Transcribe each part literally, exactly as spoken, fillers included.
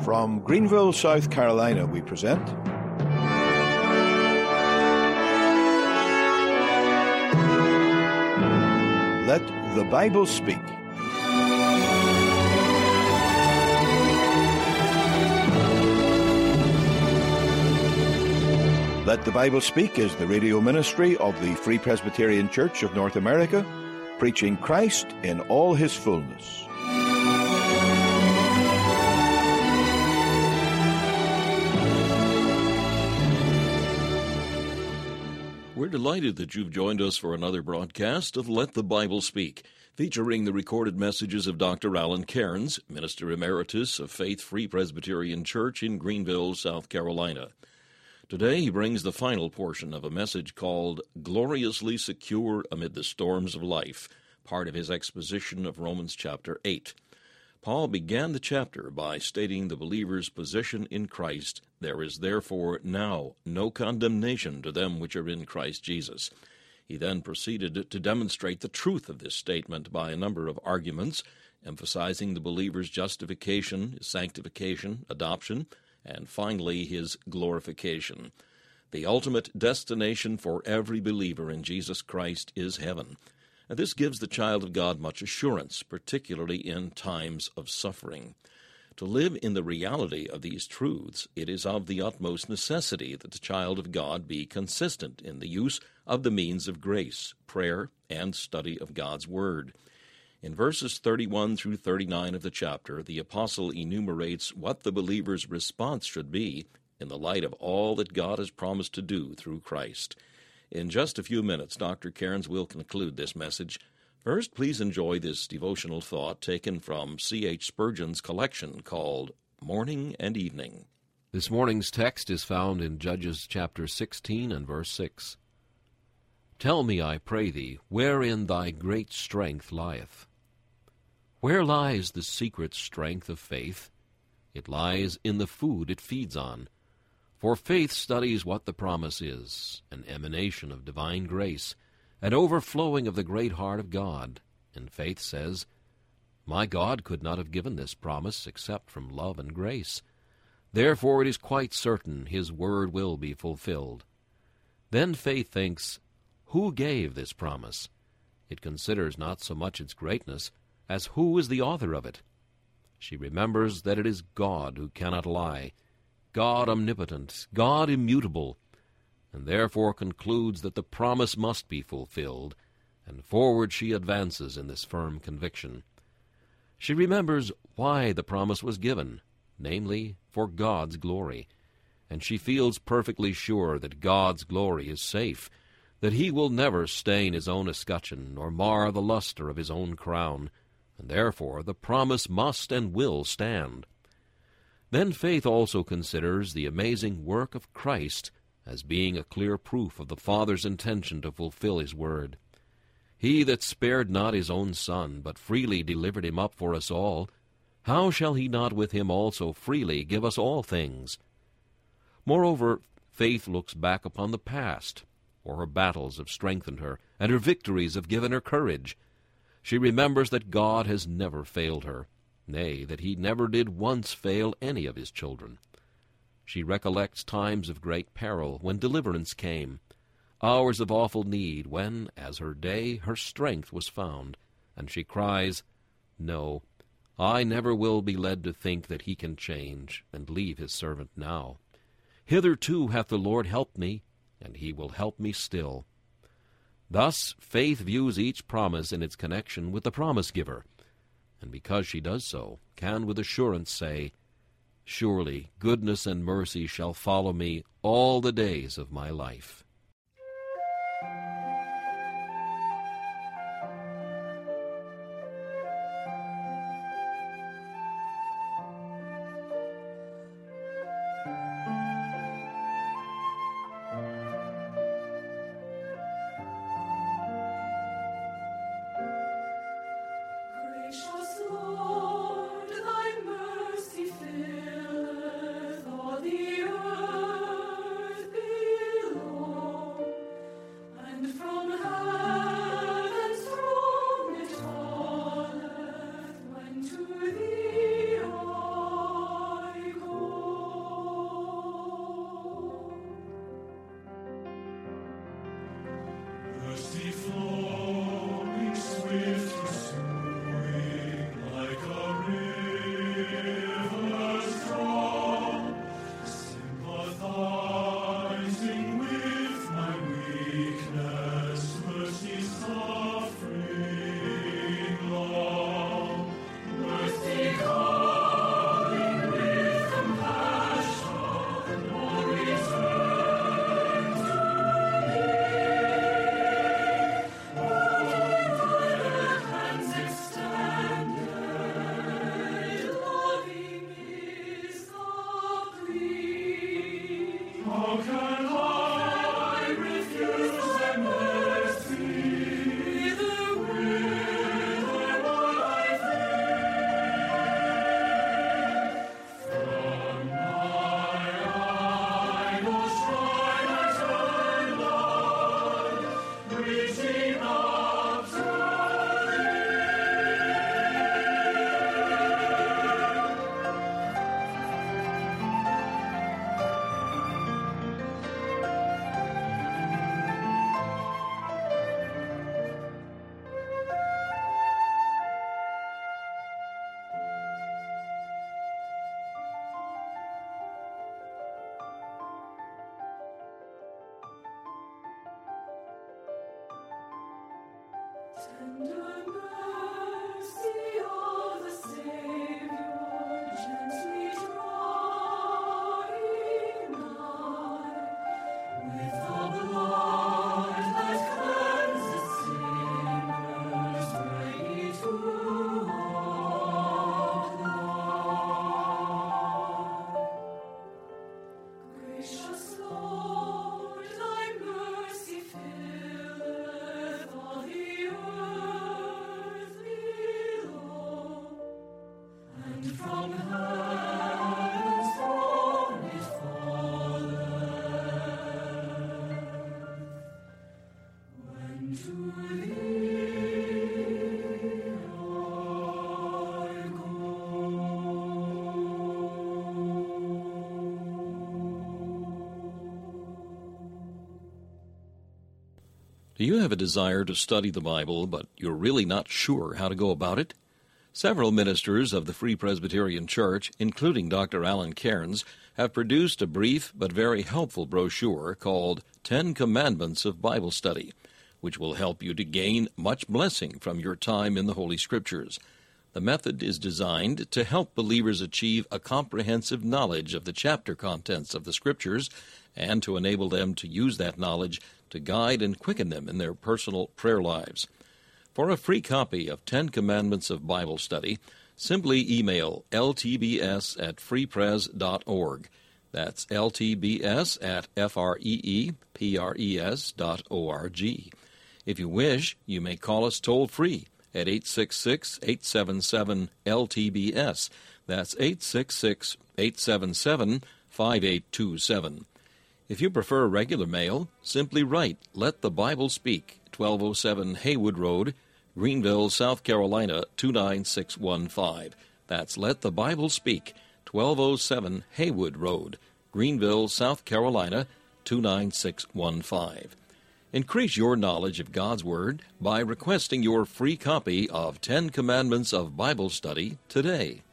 From Greenville, South Carolina, we present Let the Bible Speak. Let the Bible Speak is the radio ministry of the Free Presbyterian Church of North America, preaching Christ in all his fullness. We're delighted that you've joined us for another broadcast of Let the Bible Speak, featuring the recorded messages of Doctor Alan Cairns, Minister Emeritus of Faith Free Presbyterian Church in Greenville, South Carolina. Today he brings the final portion of a message called Gloriously Secure Amid the Storms of Life, part of his exposition of Romans chapter eight. Paul began the chapter by stating the believer's position in Christ. There is therefore now no condemnation to them which are in Christ Jesus. He then proceeded to demonstrate the truth of this statement by a number of arguments, emphasizing the believer's justification, his sanctification, adoption, and finally his glorification. The ultimate destination for every believer in Jesus Christ is heaven. And this gives the child of God much assurance, particularly in times of suffering. To live in the reality of these truths, it is of the utmost necessity that the child of God be consistent in the use of the means of grace, prayer, and study of God's Word. In verses thirty-one through thirty-nine of the chapter, the apostle enumerates what the believer's response should be in the light of all that God has promised to do through Christ. In just a few minutes, Doctor Cairns will conclude this message. First, please enjoy this devotional thought taken from C H Spurgeon's collection called Morning and Evening. This morning's text is found in Judges chapter sixteen and verse six. Tell me, I pray thee, wherein thy great strength lieth. Where lies the secret strength of faith? It lies in the food it feeds on. For faith studies what the promise is, an emanation of divine grace, an overflowing of the great heart of God. And faith says, my God could not have given this promise except from love and grace. Therefore it is quite certain his word will be fulfilled. Then faith thinks, who gave this promise? It considers not so much its greatness as who is the author of it. She remembers that it is God who cannot lie, God omnipotent, God immutable, and therefore concludes that the promise must be fulfilled, and forward she advances in this firm conviction. She remembers why the promise was given, namely, for God's glory, and she feels perfectly sure that God's glory is safe, that he will never stain his own escutcheon nor mar the luster of his own crown, and therefore the promise must and will stand. Then faith also considers the amazing work of Christ as being a clear proof of the Father's intention to fulfill his word. He that spared not his own Son, but freely delivered him up for us all, how shall he not with him also freely give us all things? Moreover, faith looks back upon the past, for her battles have strengthened her, and her victories have given her courage. She remembers that God has never failed her, nay, that he never did once fail any of his children. She recollects times of great peril when deliverance came, hours of awful need when, as her day, her strength was found, and she cries, no, I never will be led to think that he can change and leave his servant now. Hitherto hath the Lord helped me, and he will help me still. Thus faith views each promise in its connection with the promise-giver, and because she does so, can with assurance say, surely goodness and mercy shall follow me all the days of my life. Gracious Lord, thy mercy filleth all the earth below. from heaven's throne is fallen, when to thee I go. Do you have a desire to study the Bible, but you're really not sure how to go about it? Several ministers of the Free Presbyterian Church, including Doctor Alan Cairns, have produced a brief but very helpful brochure called Ten Commandments of Bible Study, which will help you to gain much blessing from your time in the Holy Scriptures. The method is designed to help believers achieve a comprehensive knowledge of the chapter contents of the Scriptures and to enable them to use that knowledge to guide and quicken them in their personal prayer lives. For a free copy of Ten Commandments of Bible Study, simply email L T B S at freepres dot org. That's L T B S at F R E E P R E S dot O R G. If you wish, you may call us toll-free at eight six six, eight seven seven, L T B S. That's eight six six, eight seven seven, five eight two seven. If you prefer regular mail, simply write Let the Bible Speak, twelve oh seven Haywood Road, Greenville, South Carolina, two nine six one five. That's Let the Bible Speak, twelve oh seven Haywood Road, Greenville, South Carolina, two nine six one five. Increase your knowledge of God's Word by requesting your free copy of Ten Commandments of Bible Study today.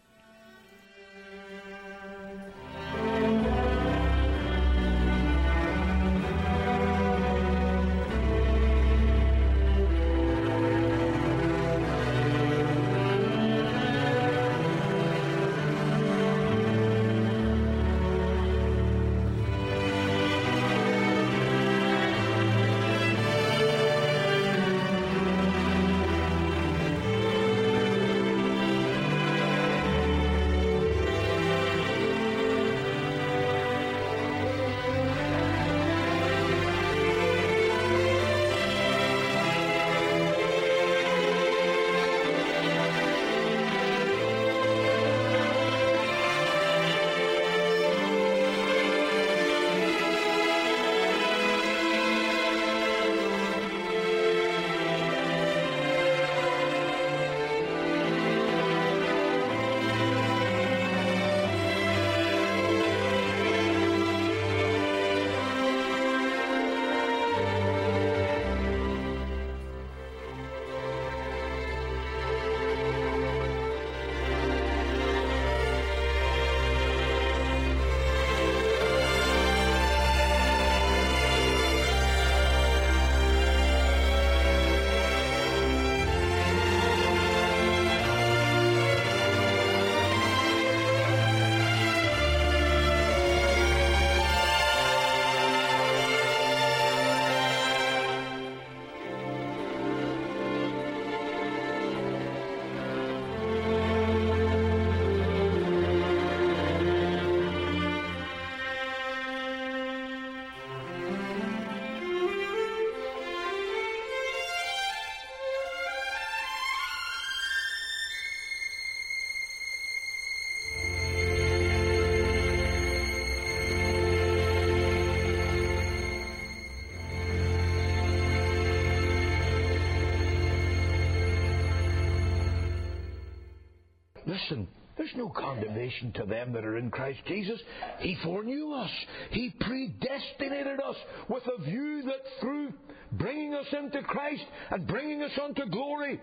Listen, there's no condemnation to them that are in Christ Jesus. He foreknew us. He predestinated us with a view that through bringing us into Christ and bringing us unto glory,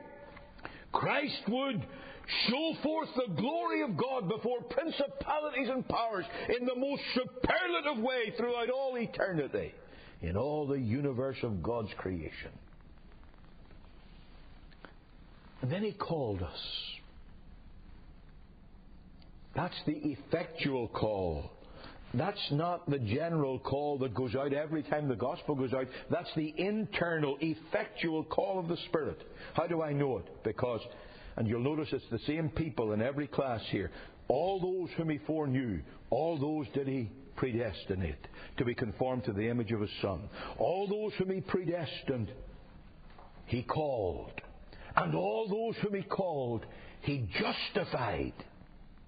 Christ would show forth the glory of God before principalities and powers in the most superlative way throughout all eternity, in all the universe of God's creation. And then He called us. That's the effectual call. That's not the general call that goes out every time the gospel goes out. That's the internal, effectual call of the Spirit. How do I know it? Because, and you'll notice it's the same people in every class here. All those whom He foreknew, all those did He predestinate to be conformed to the image of His Son. All those whom He predestined, He called. And all those whom He called, He justified.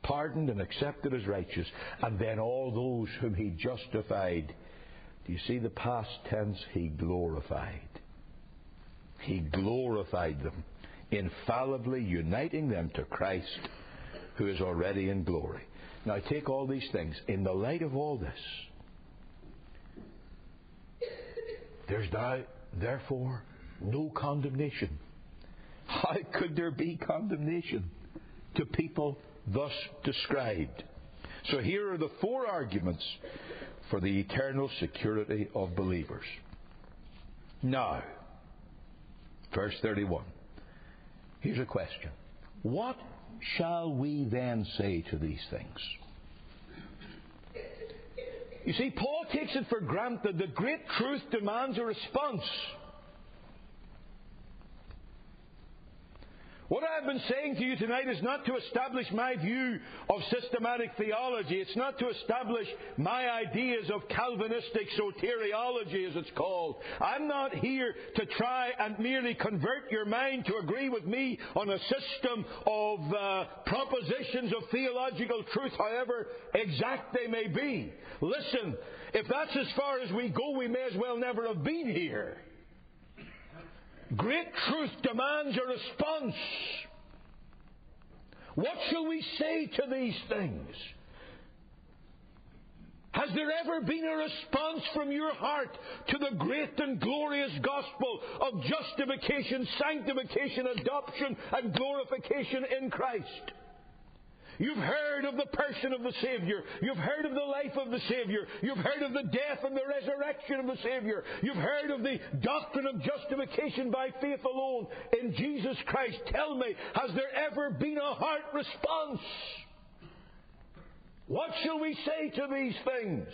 pardoned and accepted as righteous. And then all those whom He justified. Do you see the past tense? He glorified. He glorified them, infallibly uniting them to Christ, who is already in glory. Now take all these things. In the light of all this, there's now, therefore, no condemnation. How could there be condemnation to people thus described? So here are the four arguments for the eternal security of believers. Now, verse thirty-one. Here's a question. What shall we then say to these things? You see, Paul takes it for granted that great truth demands a response. What I've been saying to you tonight is not to establish my view of systematic theology. It's not to establish my ideas of Calvinistic soteriology, as it's called. I'm not here to try and merely convert your mind to agree with me on a system of uh, propositions of theological truth, however exact they may be. Listen, if that's as far as we go, we may as well never have been here. Great truth demands a response. What shall we say to these things? Has there ever been a response from your heart to the great and glorious gospel of justification, sanctification, adoption, and glorification in Christ? You've heard of the person of the Savior. You've heard of the life of the Savior. You've heard of the death and the resurrection of the Savior. You've heard of the doctrine of justification by faith alone in Jesus Christ. Tell me, has there ever been a heart response? What shall we say to these things?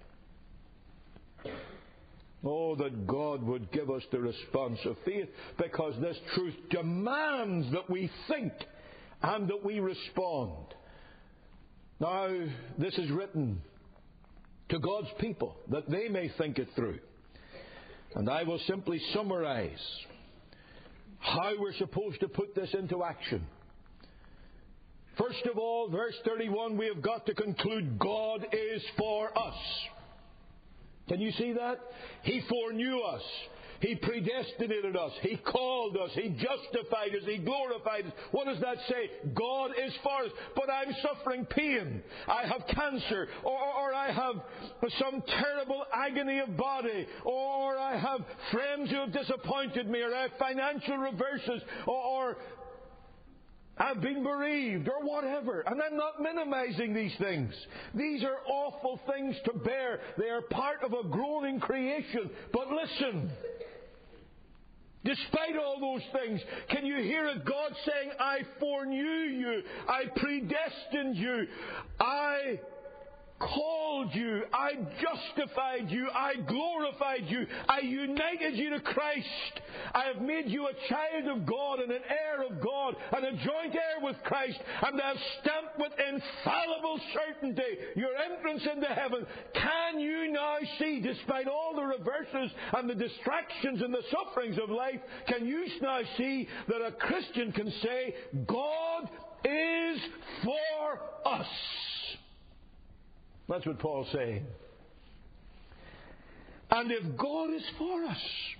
Oh, that God would give us the response of faith, because this truth demands that we think and that we respond. Now, this is written to God's people, that they may think it through. And I will simply summarize how we're supposed to put this into action. First of all, verse thirty-one, we have got to conclude God is for us. Can you see that? He foreknew us. He predestinated us. He called us. He justified us. He glorified us. What does that say? God is for us. But I'm suffering pain. I have cancer. Or, or I have some terrible agony of body. Or I have friends who have disappointed me. Or I have financial reverses. Or, or I've been bereaved. Or whatever. And I'm not minimizing these things. These are awful things to bear. They are part of a groaning creation. But listen. Despite all those things, can you hear it? God saying, I foreknew you. I predestined you. I called you. I justified you. I glorified you. I united you to Christ. I have made you a child of God and an heir of God and a joint heir with Christ. And I have stamped with infallible certainty your entrance into heaven. Can you now see, despite all the reverses and the distractions and the sufferings of life, can you now see that a Christian can say, God is for us? That's what Paul's saying. And if God is for us,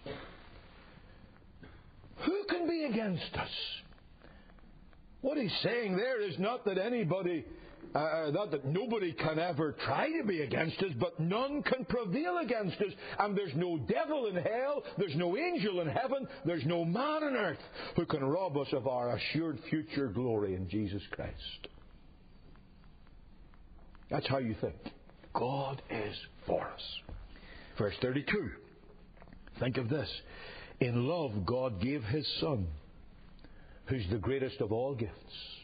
who can be against us? What he's saying there is not that anybody, uh, not that nobody can ever try to be against us, but none can prevail against us. And there's no devil in hell, there's no angel in heaven, there's no man on earth who can rob us of our assured future glory in Jesus Christ. That's how you think. God is for us. Verse thirty-two. Think of this. In love, God gave His Son, who's the greatest of all gifts.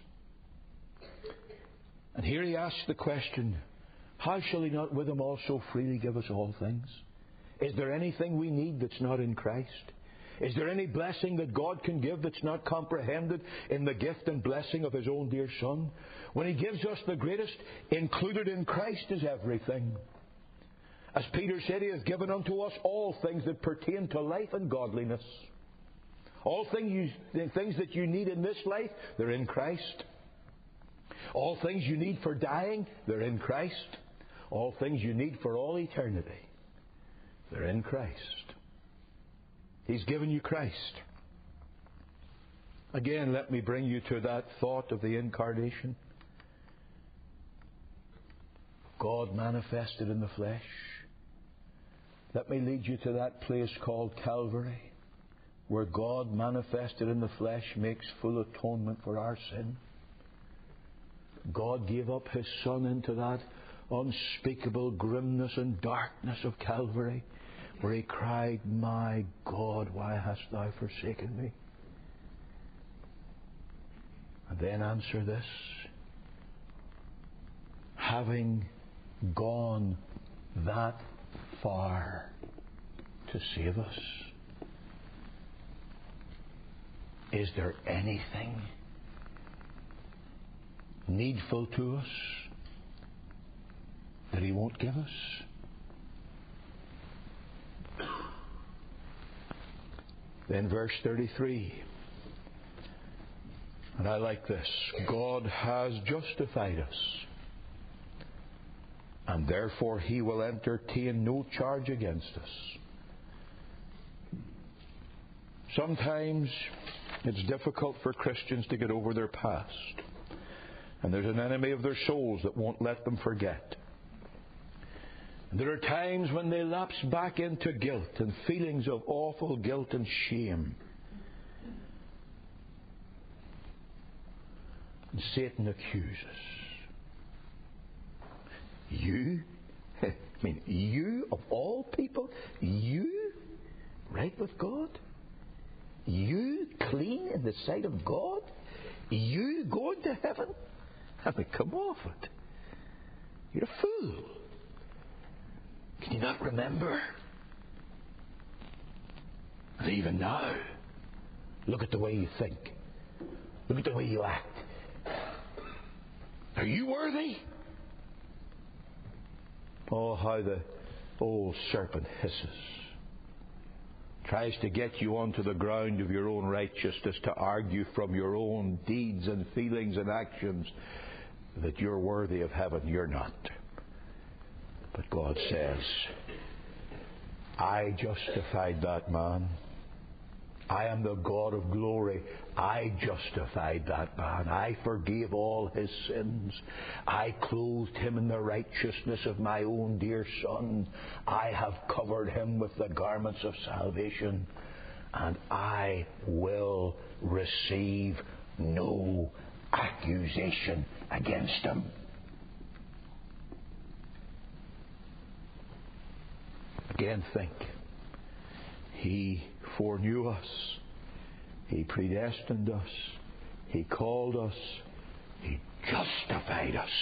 And here He asks the question, how shall He not with Him also freely give us all things? Is there anything we need that's not in Christ? Is there any blessing that God can give that's not comprehended in the gift and blessing of His own dear Son? When He gives us the greatest, included in Christ is everything. As Peter said, He has given unto us all things that pertain to life and godliness. All things, you, the things that you need in this life, they're in Christ. All things you need for dying, they're in Christ. All things you need for all eternity, they're in Christ. He's given you Christ. Again, let me bring you to that thought of the incarnation. God manifested in the flesh. Let me lead you to that place called Calvary, where God manifested in the flesh makes full atonement for our sin. God gave up His Son into that unspeakable grimness and darkness of Calvary, where He cried, "My God, why hast Thou forsaken me?" And then answer this: having gone that far to save us, is there anything needful to us that He won't give us? Then verse thirty-three, and I like this: God has justified us, and therefore He will entertain no charge against us. Sometimes it's difficult for Christians to get over their past, and there's an enemy of their souls that won't let them forget. And there are times when they lapse back into guilt and feelings of awful guilt and shame. And Satan accuses. You? I mean, you of all people? You? Right with God? You clean in the sight of God? You going to heaven? I mean, come off it. You're a fool. Can you not remember? And even now, look at the way you think. Look at the way you act. Are you worthy? Oh, how the old serpent hisses. Tries to get you onto the ground of your own righteousness, to argue from your own deeds and feelings and actions that you're worthy of heaven. You're not. But God says, I justified that man. I am the God of glory. I justified that man. I forgave all his sins. I clothed him in the righteousness of my own dear Son. I have covered him with the garments of salvation. And I will receive no accusation against him. Again, think. He foreknew us. He predestined us. He called us. He justified us.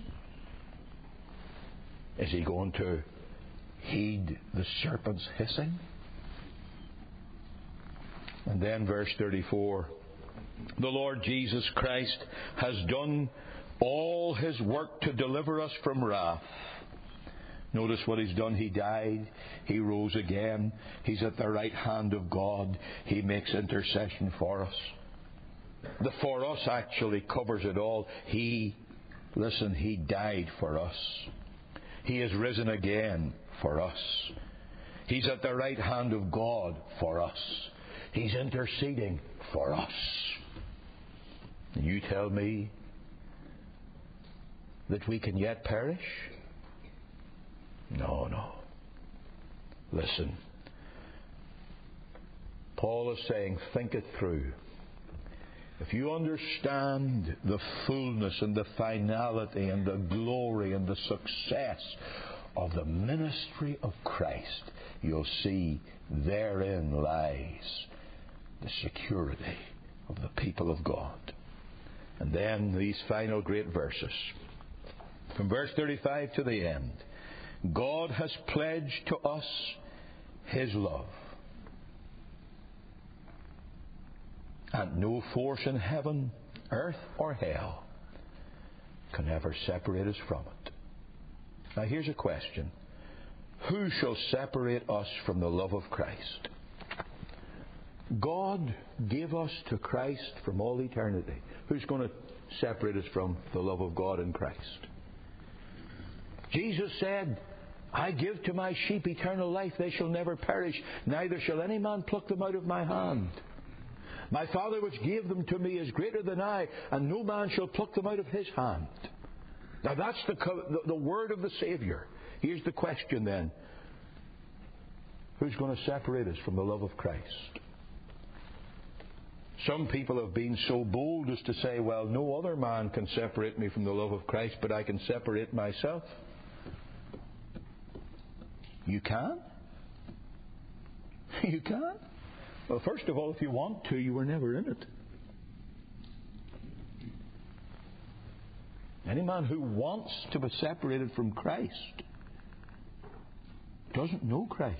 Is He going to heed the serpent's hissing? And then verse thirty-four. The Lord Jesus Christ has done all His work to deliver us from wrath. Notice what He's done. He died. He rose again. He's at the right hand of God. He makes intercession for us. The for us actually covers it all. He, listen, He died for us. He is risen again for us. He's at the right hand of God for us. He's interceding for us. And you tell me that we can yet perish? No, no. Listen. Paul is saying, think it through. If you understand the fullness and the finality and the glory and the success of the ministry of Christ, you'll see therein lies the security of the people of God. And then these final great verses. From verse thirty-five to the end. God has pledged to us His love. And no force in heaven, earth, or hell can ever separate us from it. Now here's a question. Who shall separate us from the love of Christ? God gave us to Christ from all eternity. Who's going to separate us from the love of God in Christ? Jesus said, I give to my sheep eternal life. They shall never perish, neither shall any man pluck them out of my hand. My Father which gave them to me is greater than I, and no man shall pluck them out of his hand. Now that's the, the, the word of the Savior. Here's the question then. Who's going to separate us from the love of Christ? Some people have been so bold as to say, well, no other man can separate me from the love of Christ, but I can separate myself. You can? You can? Well, first of all, if you want to, you were never in it. Any man who wants to be separated from Christ doesn't know Christ.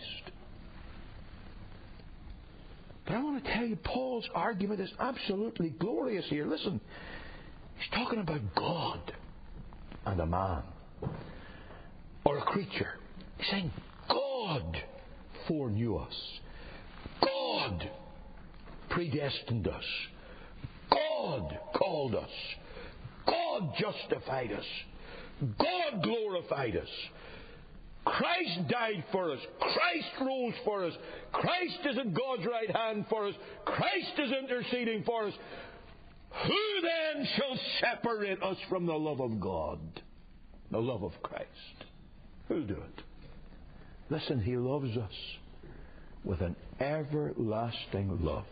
But I want to tell you, Paul's argument is absolutely glorious here. Listen, he's talking about God and a man or a creature. He's saying God foreknew us. God predestined us. God called us. God justified us. God glorified us. Christ died for us. Christ rose for us. Christ is at God's right hand for us. Christ is interceding for us. Who then shall separate us from the love of God? The love of Christ. Who'll do it? Listen, He loves us with an everlasting love.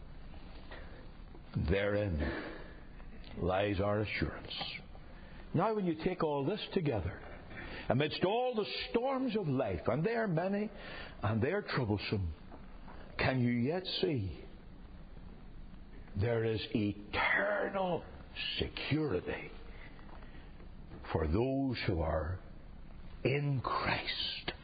Therein lies our assurance. Now when you take all this together, amidst all the storms of life, and they are many, and they are troublesome, can you yet see there is eternal security for those who are in Christ?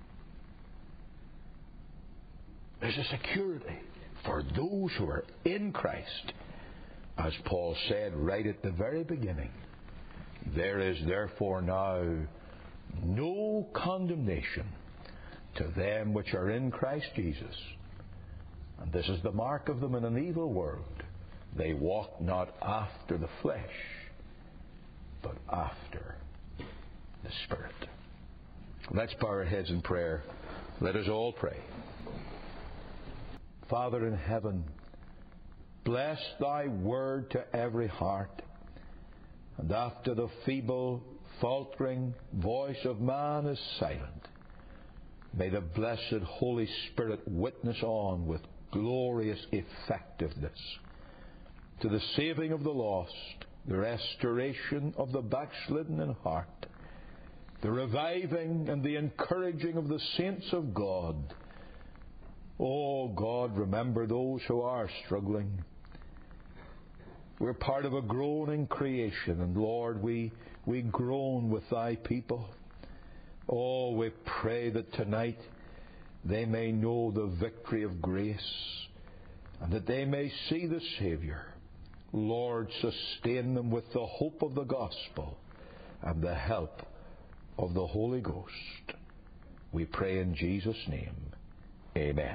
There's a security for those who are in Christ. As Paul said right at the very beginning, there is therefore now no condemnation to them which are in Christ Jesus. And this is the mark of them in an evil world. They walk not after the flesh, but after the Spirit. Let's bow our heads in prayer. Let us all pray. Father in heaven, bless Thy word to every heart. And after the feeble, faltering voice of man is silent, may the blessed Holy Spirit witness on with glorious effectiveness to the saving of the lost, the restoration of the backslidden in heart, the reviving and the encouraging of the saints of God. Oh God, remember those who are struggling. We're part of a groaning creation, and Lord, we, we groan with Thy people. Oh, we pray that tonight they may know the victory of grace, and that they may see the Saviour. Lord, sustain them with the hope of the gospel and the help of the Holy Ghost. We pray in Jesus' name. Amen.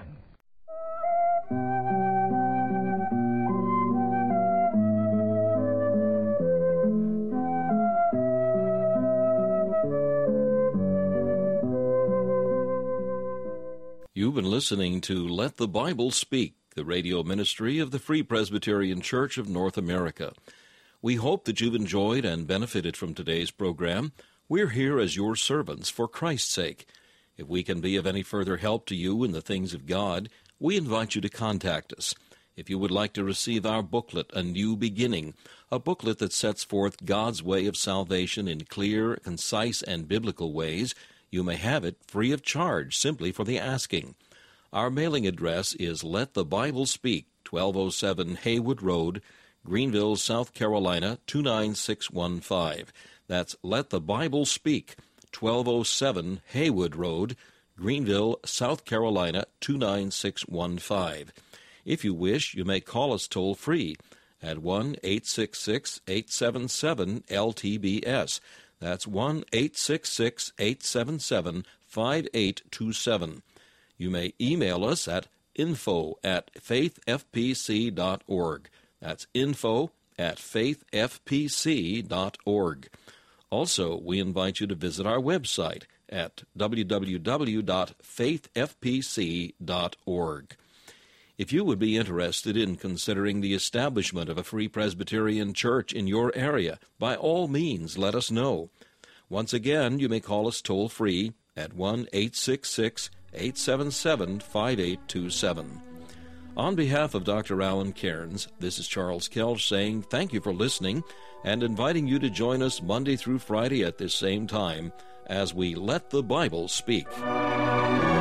You've been listening to Let the Bible Speak, the radio ministry of the Free Presbyterian Church of North America. We hope that you've enjoyed and benefited from today's program. We're here as your servants for Christ's sake. If we can be of any further help to you in the things of God, we invite you to contact us. If you would like to receive our booklet, A New Beginning, a booklet that sets forth God's way of salvation in clear, concise, and biblical ways, you may have it free of charge simply for the asking. Our mailing address is Let the Bible Speak, twelve oh seven Haywood Road, Greenville, South Carolina, two nine six one five. That's Let the Bible Speak, twelve oh seven Haywood Road, Greenville, South Carolina, two nine six one five. If you wish, you may call us toll-free at one eight six six, eight seven seven, L T B S. That's one eight six six, eight seven seven, five eight two seven. You may email us at info at faith f p c dot org. That's info at faith f p c dot org. Also, we invite you to visit our website at w w w dot faith f p c dot org. If you would be interested in considering the establishment of a Free Presbyterian Church in your area, by all means let us know. Once again, you may call us toll-free at one eight six six, eight seven seven, five eight two seven. On behalf of Doctor Alan Cairns, this is Charles Kelch saying thank you for listening and inviting you to join us Monday through Friday at this same time as we let the Bible speak.